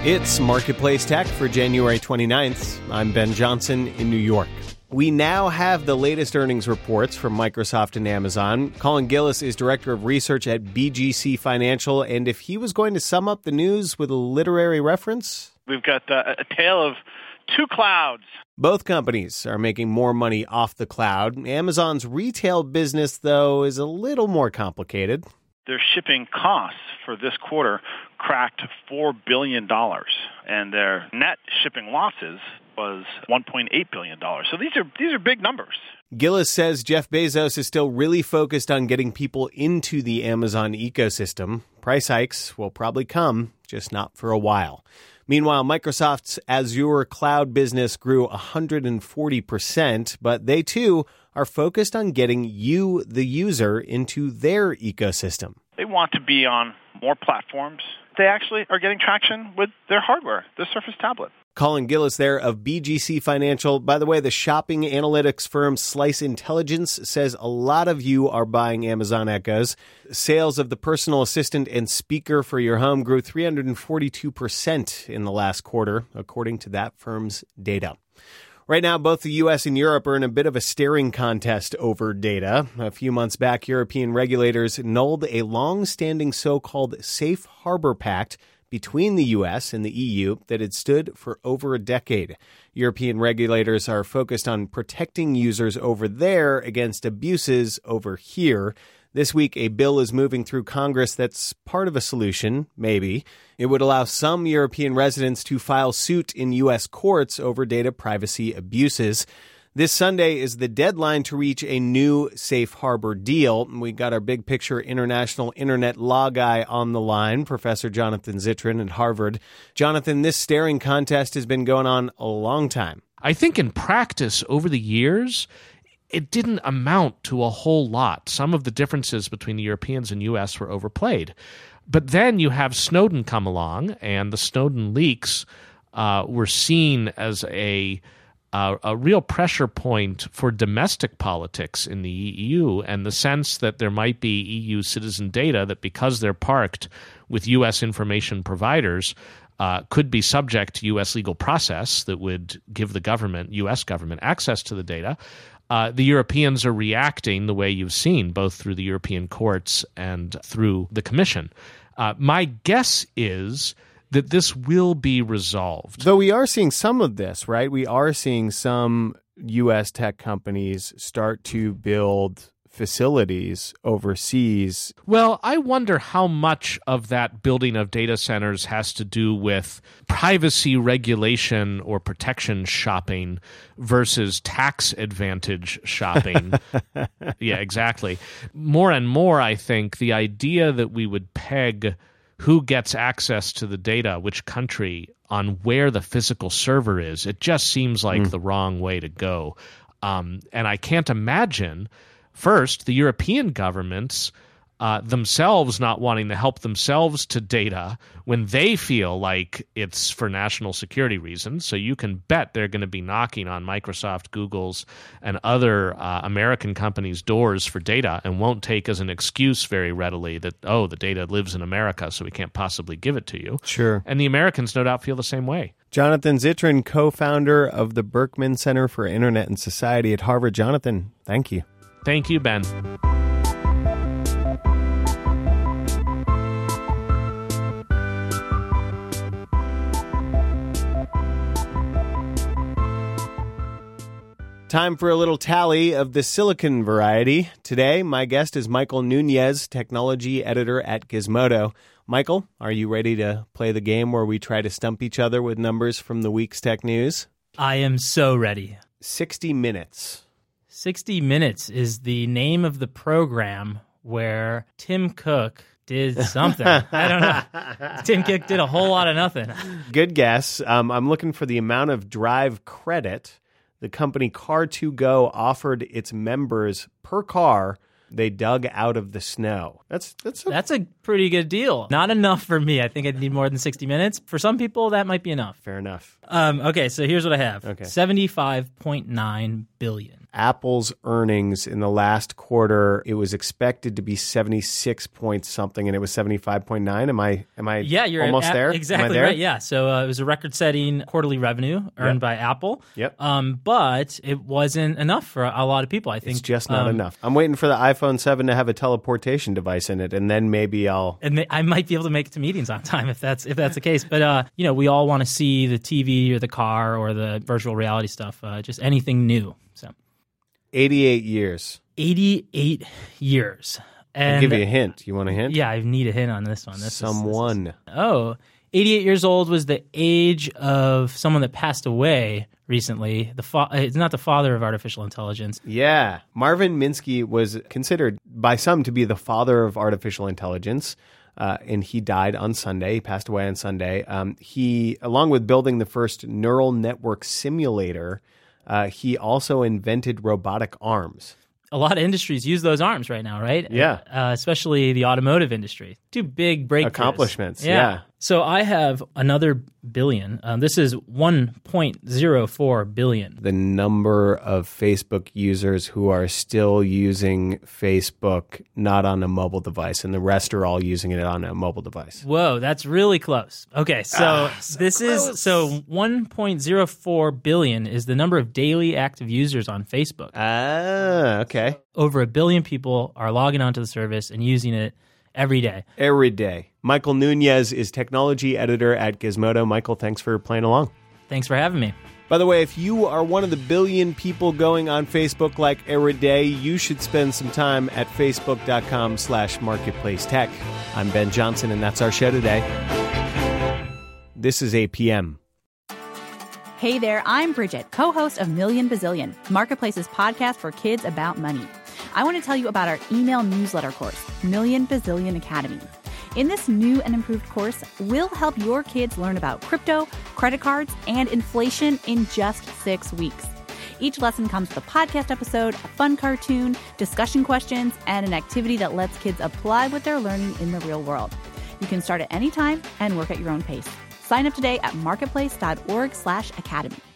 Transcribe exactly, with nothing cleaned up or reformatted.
It's Marketplace Tech for January twenty-ninth. I'm Ben Johnson in New York. We now have the latest earnings reports from Microsoft and Amazon. Colin Gillis is Director of Research at B G C Financial, and if he was going to sum up the news with a literary reference... We've got uh, a tale of two clouds. Both companies are making more money off the cloud. Amazon's retail business, though, is a little more complicated. Their shipping costs for this quarter cracked four billion dollars, and their net shipping losses was one point eight billion dollars. So these are these are big numbers. Gillis says Jeff Bezos is still really focused on getting people into the Amazon ecosystem. Price hikes will probably come, just not for a while. Meanwhile, Microsoft's Azure cloud business grew one hundred forty percent, but they too are focused on getting you, the user, into their ecosystem. They want to be on more platforms. They actually are getting traction with their hardware, the Surface tablet. Colin Gillis there of B G C Financial. By the way, the shopping analytics firm Slice Intelligence says a lot of you are buying Amazon Echoes. Sales of the personal assistant and speaker for your home grew three hundred forty-two percent in the last quarter, according to that firm's data. Right now, both the U S and Europe are in a bit of a staring contest over data. A few months back, European regulators annulled a long-standing so-called Safe Harbor Pact between the U S and the E U that had stood for over a decade. European regulators are focused on protecting users over there against abuses over here. This week, a bill is moving through Congress that's part of a solution, maybe. It would allow some European residents to file suit in U S courts over data privacy abuses. This Sunday is the deadline to reach a new safe harbor deal. We got our big picture international internet law guy on the line, Professor Jonathan Zittrain at Harvard. Jonathan, this staring contest has been going on a long time. I think in practice over the years, it didn't amount to a whole lot. Some of the differences between the Europeans and U S were overplayed. But then you have Snowden come along, and the Snowden leaks uh, were seen as a Uh, a real pressure point for domestic politics in the E U, and the sense that there might be E U citizen data that, because they're parked with U S information providers, uh, could be subject to U S legal process that would give the government, U S government, access to the data. Uh, the Europeans are reacting the way you've seen, both through the European courts and through the Commission. Uh, my guess is that this will be resolved. Though we are seeing some of this, right? We are seeing some U S tech companies start to build facilities overseas. Well, I wonder how much of that building of data centers has to do with privacy regulation or protection shopping versus tax advantage shopping. Yeah, exactly. More and more, I think, the idea that we would peg who gets access to the data, which country, on where the physical server is, it just seems like mm. the wrong way to go. Um, and I can't imagine, first, the European governments uh, themselves not wanting to help themselves to data when they feel like it's for national security reasons. So you can bet they're going to be knocking on Microsoft, Google's, and other uh, American companies' doors for data, and won't take as an excuse very readily that, oh, the data lives in America, so we can't possibly give it to you. Sure. And the Americans no doubt feel the same way. Jonathan Zittrain, co-founder of the Berkman Center for Internet and Society at Harvard. Jonathan, thank you. Thank you, Ben. Time for a little tally of the silicon variety. Today, my guest is Michael Nunez, technology editor at Gizmodo. Michael, are you ready to play the game where we try to stump each other with numbers from the week's tech news? I am so ready. sixty minutes. sixty minutes is the name of the program where Tim Cook did something. I don't know. Tim Cook did a whole lot of nothing. Good guess. Um, I'm looking for the amount of drive credit the company Car two Go offered its members per car they dug out of the snow. That's that's a, that's a pretty good deal. Not enough for me. I think I'd need more than sixty minutes. For some people, that might be enough. Fair enough. Um, okay, so here's what I have. Okay. seventy-five point nine billion dollars. Apple's earnings in the last quarter, it was expected to be seventy-six point something, and it was seventy-five point nine. Am I am I yeah, you're almost at, there? Exactly there? right. Yeah. So uh, it was a record-setting quarterly revenue earned Yep. by Apple. Yep. Um, but it wasn't enough for a lot of people. I think It's just not um, enough. I'm waiting for the iPhone seven to have a teleportation device in it, and then maybe I'll... And they, I might be able to make it to meetings on time if that's if that's the case. But uh, you know, we all want to see the T V or the car or the virtual reality stuff. Uh, just anything new. So eighty-eight years. eighty-eight years. And I'll give you a hint. You want a hint? yeah, I need a hint on this one. This is- this is- Someone. oh, eighty-eight years old was the age of someone that passed away recently. The fa- It's not the father of artificial intelligence. Yeah. Marvin Minsky was considered by some to be the father of artificial intelligence, uh, and he died on Sunday. He passed away on Sunday. Um, he, along with building the first neural network simulator, uh, he also invented robotic arms. A lot of industries use those arms right now, right? Yeah. Uh, especially the automotive industry. Two big breakthroughs. Accomplishments, yeah. So I have another billion. Um, this is one point zero four billion. The number of Facebook users who are still using Facebook not on a mobile device, and the rest are all using it on a mobile device. Whoa, that's really close. Okay, so, Ah, so this close. is so one point zero four billion is the number of daily active users on Facebook. Ah, okay. Over a billion people are logging onto the service and using it every day. Every day. Michael Nunez is technology editor at Gizmodo. Michael, thanks for playing along. Thanks for having me. By the way, if you are one of the billion people going on Facebook like every day, you should spend some time at facebook.com slash marketplace tech. I'm Ben Johnson, and that's our show today. This is A P M. Hey there, I'm Bridget, co-host of Million Bazillion, Marketplace's podcast for kids about money. I want to tell you about our email newsletter course, Million Bazillion Academy. In this new and improved course, we'll help your kids learn about crypto, credit cards, and inflation in just six weeks. Each lesson comes with a podcast episode, a fun cartoon, discussion questions, and an activity that lets kids apply what they're learning in the real world. You can start at any time and work at your own pace. Sign up today at marketplace.org slash academy.